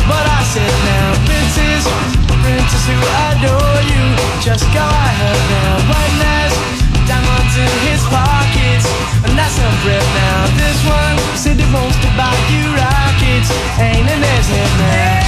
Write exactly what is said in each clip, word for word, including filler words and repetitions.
what I said now. Princess, princess who adore you, just go ahead now. One last diamonds in his pockets, and that's a breath now. This one said he wants to buy you rockets, ain't in his head now.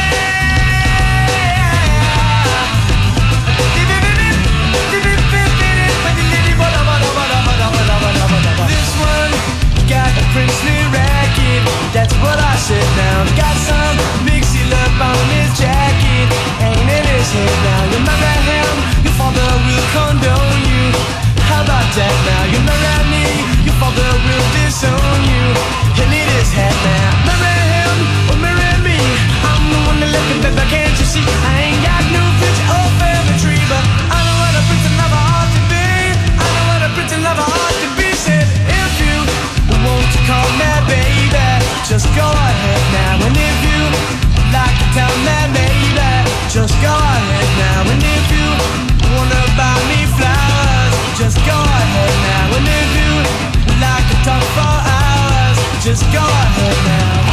This one got a princely racket, that's what I said now. Got some big seal up on his jacket, ain't in his head now. You marry him, your father will condone you. How about that now? You marry me, your father will disown you. He'll need his head now. Marry him or marry me, I'm the one that left him, baby, can't you see? I ain't got no future or family tree, but I know what a prince and lover ought to be. I know what a prince and lover ought to be. Said if you want to call me baby, just go ahead now. And if you like to tell me maybe, just go ahead now. And if you wanna buy me flowers, just go ahead now. And if you like to talk for hours, just go ahead now.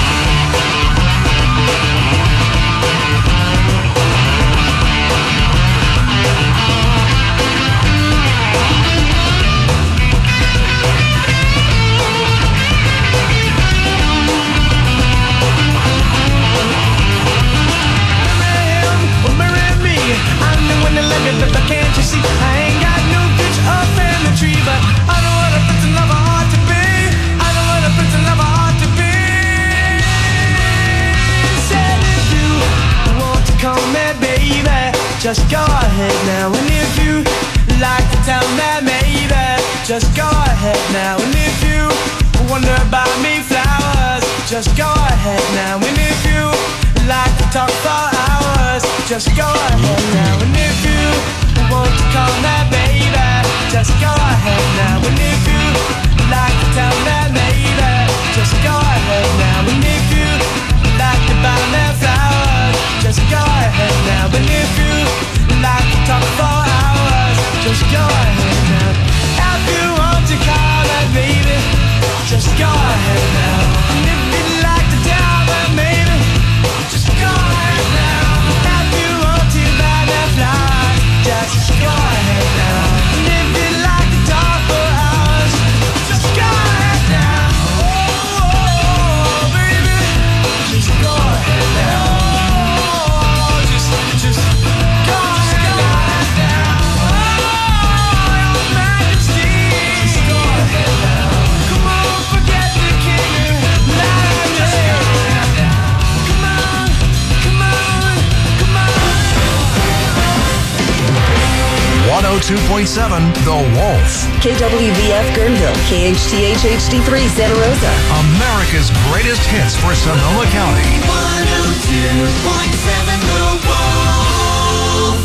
But can't you see, I ain't got no future or family tree, but I know what a prince and lover ought to be. I know what a prince and lover ought to be. Said if you want to call me baby, just go ahead now. And if you like to tell me maybe, just go ahead now. And if you wonder about me flowers, just go ahead now. And if you like to talk for hours, just go ahead now. And if you want to call me baby, just go ahead now. And if you like to tell me maybe, just go ahead now. And if you like to buy me flowers, just go ahead now. And if you like to talk for hours, just go ahead now. If you want to call me baby, just go ahead now. And if you like to tell me maybe, just go ahead now. If you want to buy me flowers, just go ahead now. And if you like to talk for hours, just go ahead now. Oh, oh, oh baby, just go ahead now. Oh, just, just go ahead now. Oh, your Majesty, just go ahead now. Come on, forget the king. Just go ahead now. Come on, come on, come on. one oh two point seven The Wolf. K W V F Guerneville, K H T H H D three Santa Rosa. America's greatest hits for Sonoma County. one oh two point seven The Wolf.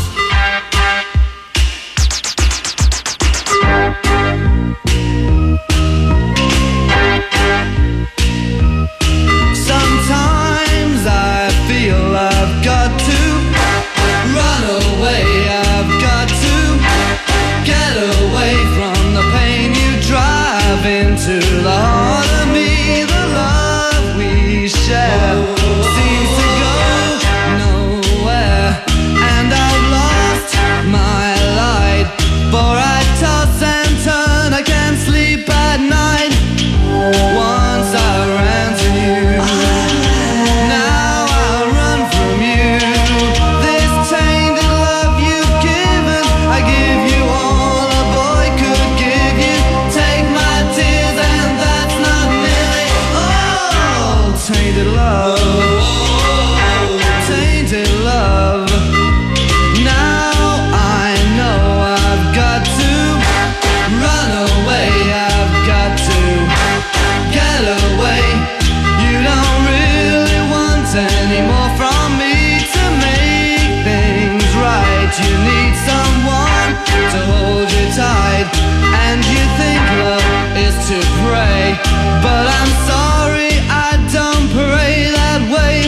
Sometimes I feel I've got to run away. I've got to get away from the pain you drive into the heart of me. The love we share seems to go nowhere, and I've lost my light, for I toss and turn, I can't sleep at night. Once I ran to you, now I run from you. This tainted love you've given, I give you all a boy could give you. Take my tears and that's not nearly all. Tainted love, tainted love. Now I know I've got to run away. I've got to get away. You don't really want any more from me to make things right. You need someone to hold you tight, and you think love is to pray, but I'm sorry, I don't pray that way.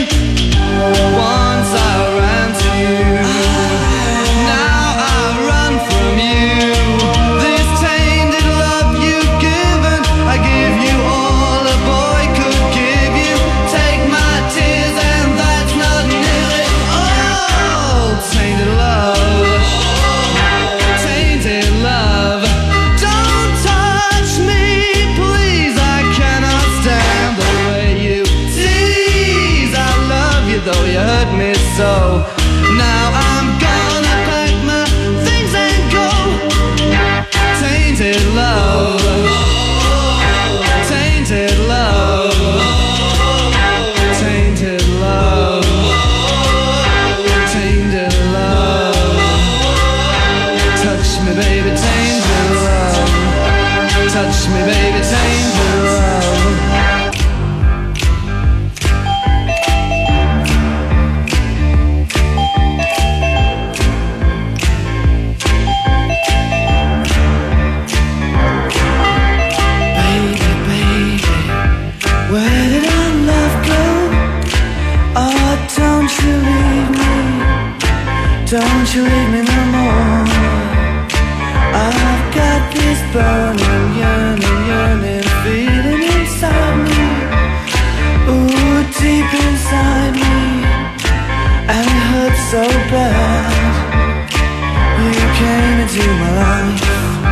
don't you leave me, don't you leave me no more. I've got this burning, yearning, yearning feeling inside me, ooh, deep inside me, and it hurts so bad. You came into my life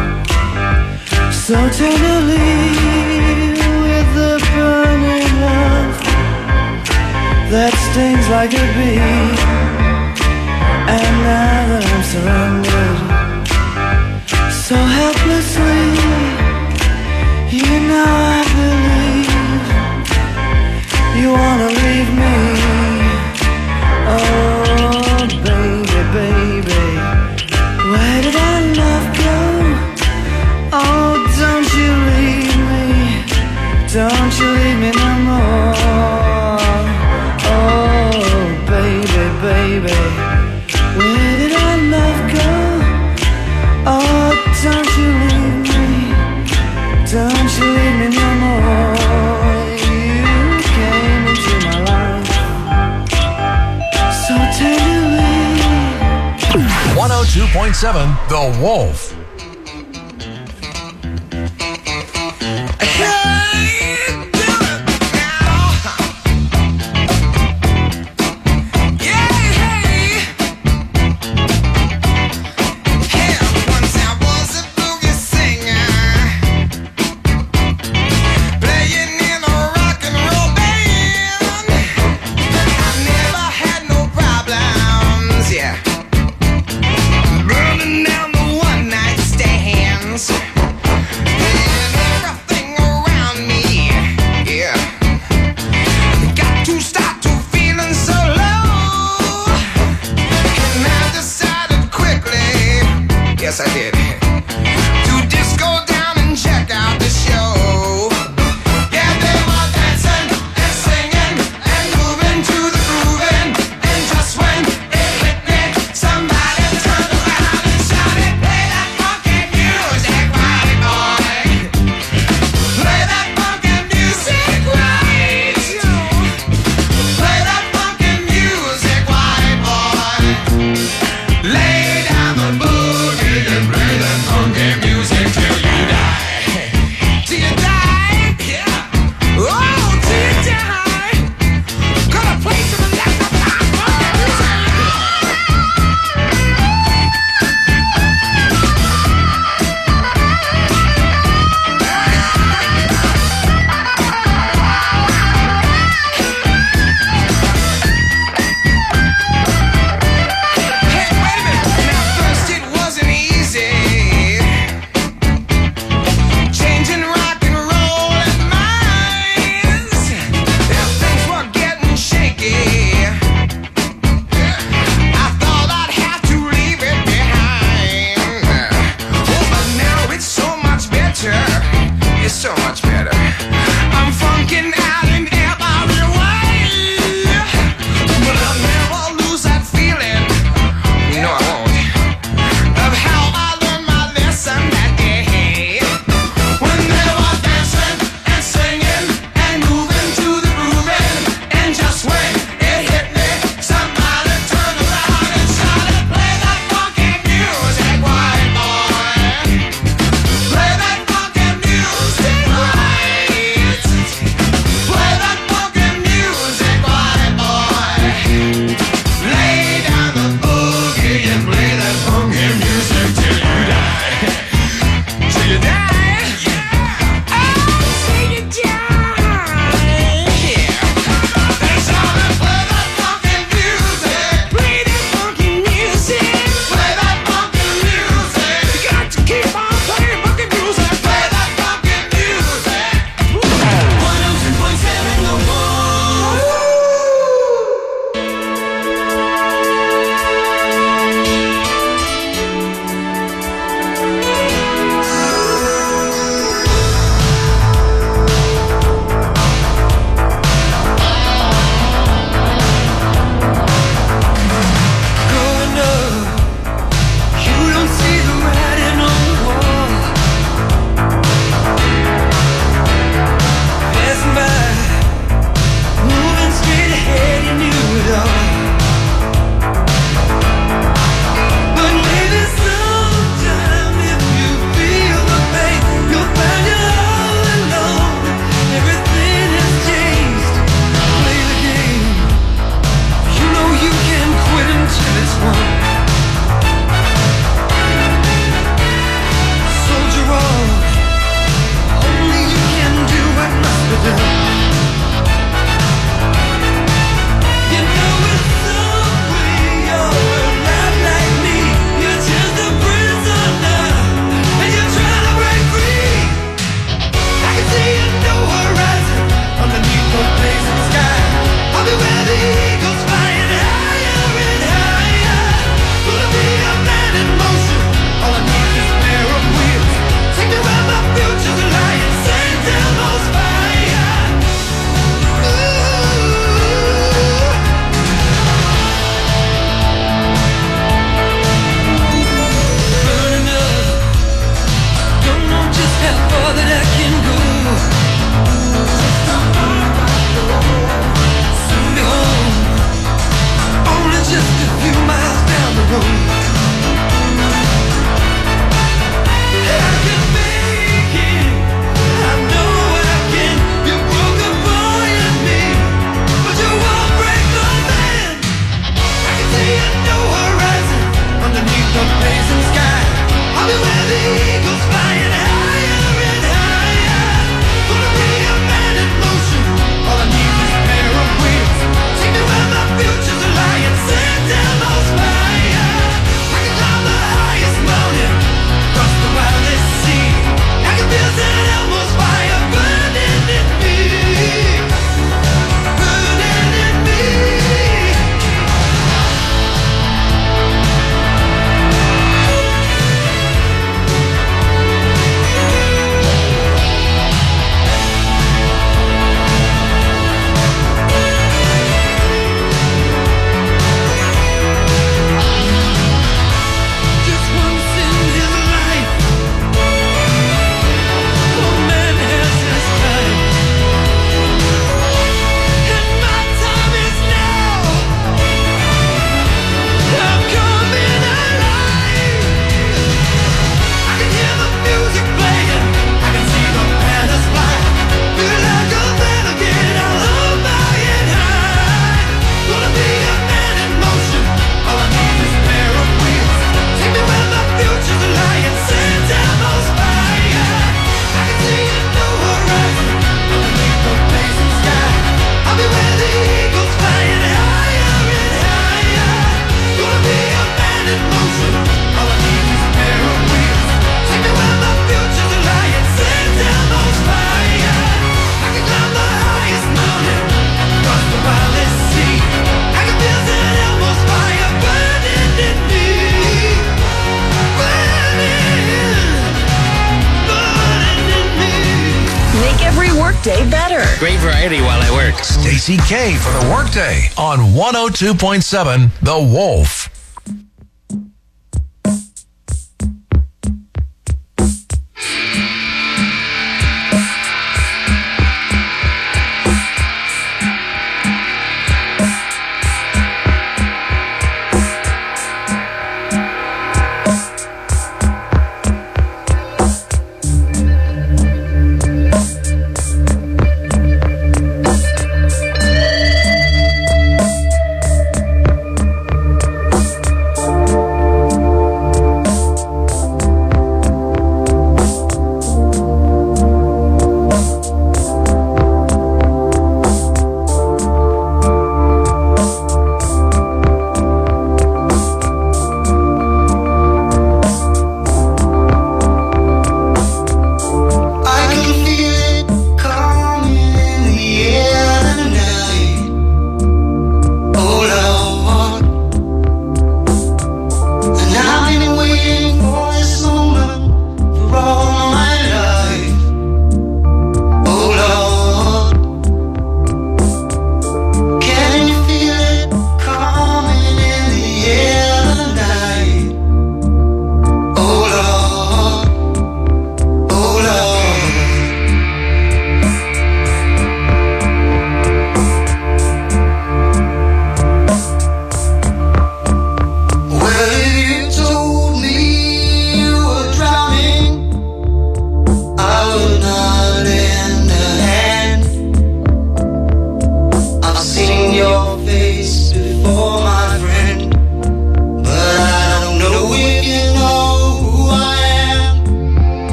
so tenderly, with the burning love that stings like a bee. And now that I'm surrounded so helplessly, you know I believe you wanna leave me. Oh baby, baby, where did our love go? Oh, don't you leave me, don't you leave me no more. Oh baby, baby, where did our love go? Oh, don't you leave me, don't you leave me no more. You came into my life so tenderly. one oh two point seven The Wolf. Burning down the one night ready while I work. Stacey K for the Workday on one oh two point seven The Wolf.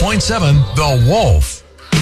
point seven The Wolf.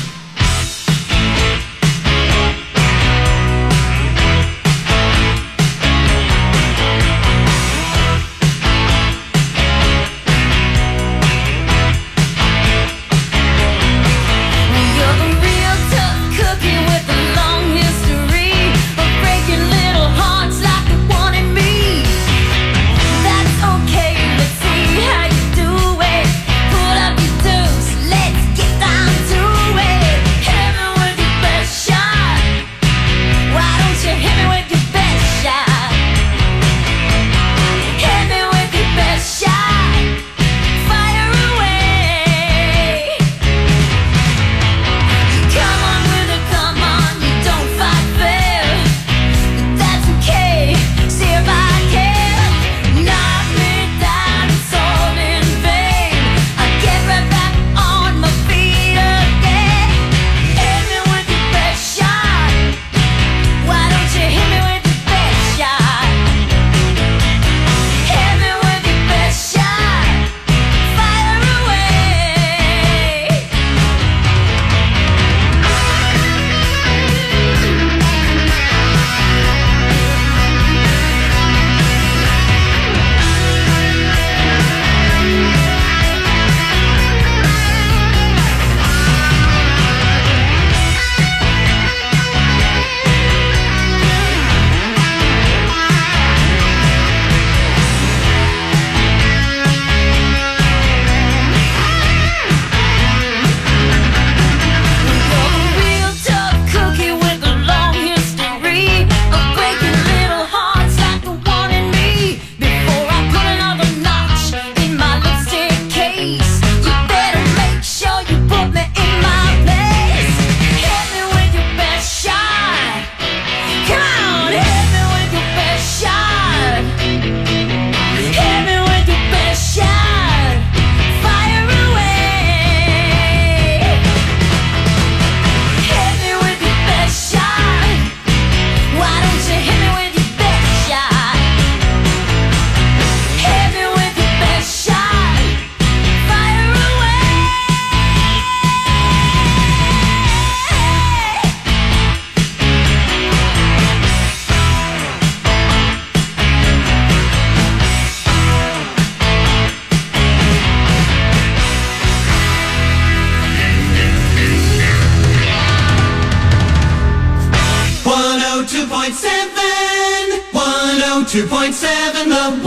two point seven The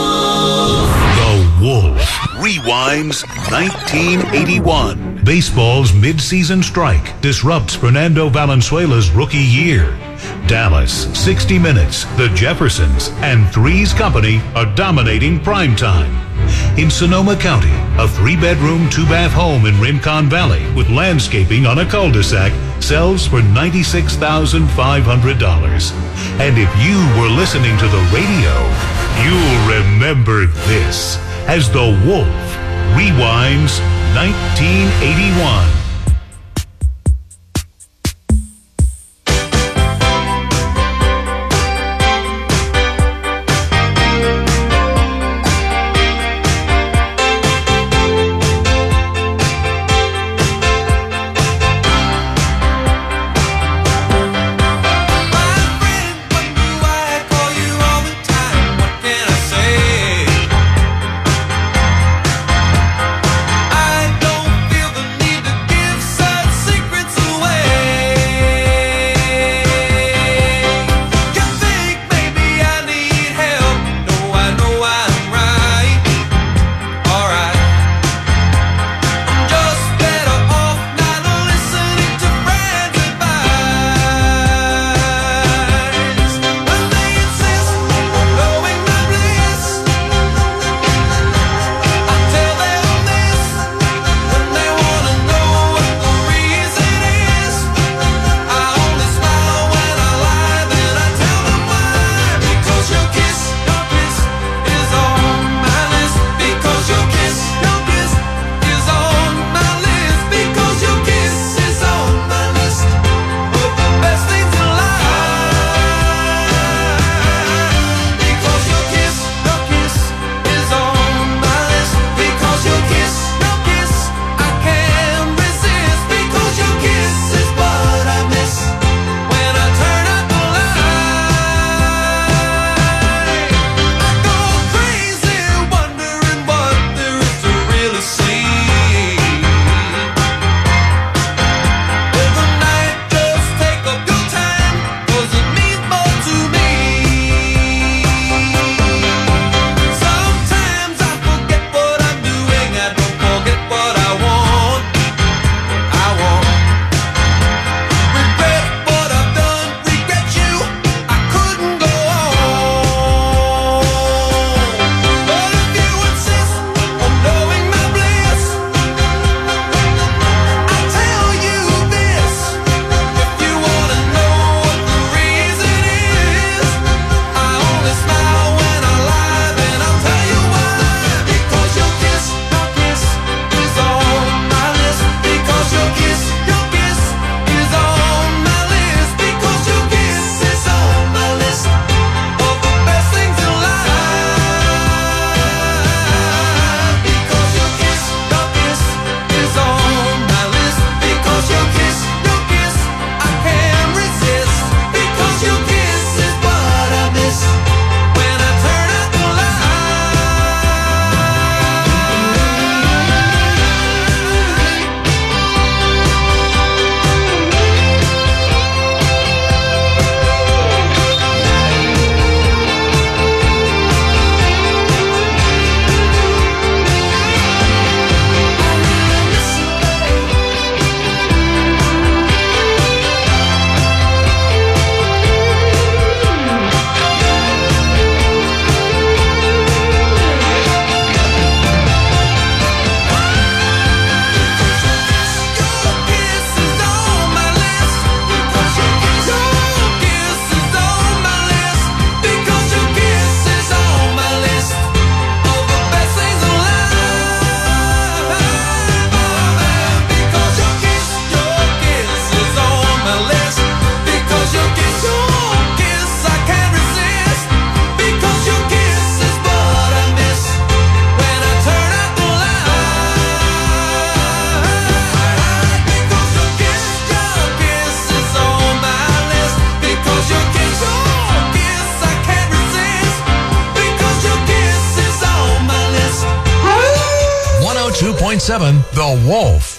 Wolf. The Wolf rewinds nineteen eighty-one. Baseball's midseason strike disrupts Fernando Valenzuela's rookie year. Dallas, sixty minutes, the Jeffersons, and Three's Company are dominating primetime. In Sonoma County, a three-bedroom, two-bath home in Rincon Valley with landscaping on a cul-de-sac sells for ninety-six thousand five hundred dollars. And if you were listening to the radio, you'll remember this as The Wolf rewinds nineteen eighty-one. I don't feel the need to give seven The Wolf.